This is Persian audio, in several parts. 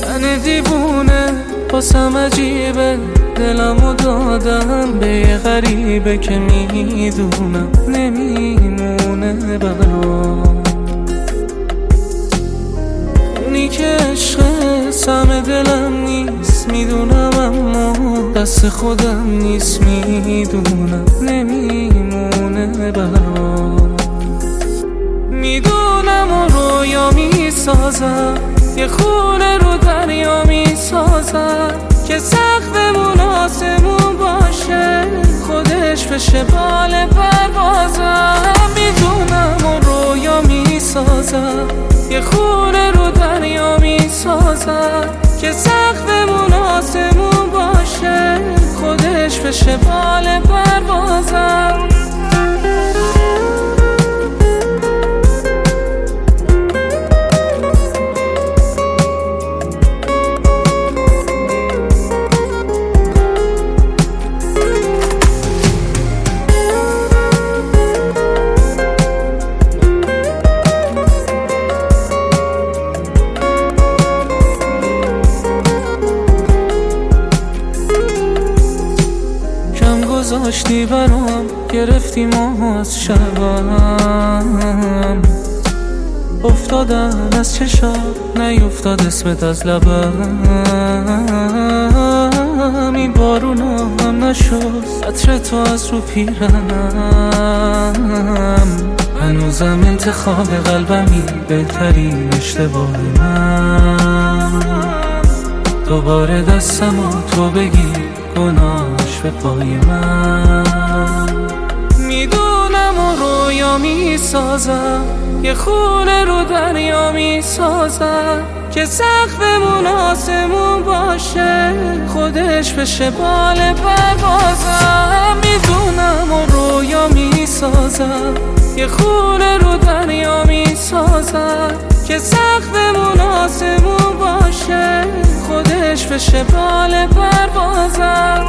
من دیوونه باسم عجیبه، دلمو دادم به یه غریبه که میدونم نمیمونه برام. اونی که عشق سم دلم نیست میدونم، اما دست خودم نیست میدونم نمیمونه برام. میدونم و رویا میسازم، یه خونه رو دریا میسازم که سقفمون آسمون باشه، خودش بشه بال پروازم. میدونم و رویا میسازم، یه خونه رو دریا میسازم که سقفمون آسمون باشه، خودش بشه بال پروازم. گذاشتی برام، گرفتی ماه از شبم، افتادم از چشات نیفتاد اسمت از لبم. این بارونا هم نشد عطر تو از رو پیرنم، هنوزم انتخاب قلبمی بهترین اشتباه من. دوباره دستمو تو بگی گناهش به پای من. میدونم و رویا میسازم، یه خونه رو دریا میسازم که سقفمون آسمون باشه، خودش بشه بال پروازم. میدونم و رویا میسازم، یه خونه رو دریا میسازم که سقفمون آسمون باشه، خودش بشه بال پروازم.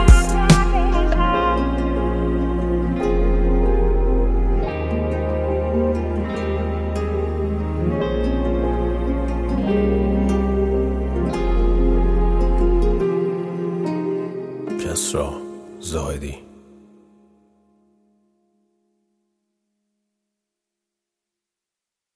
کسری زاهدی.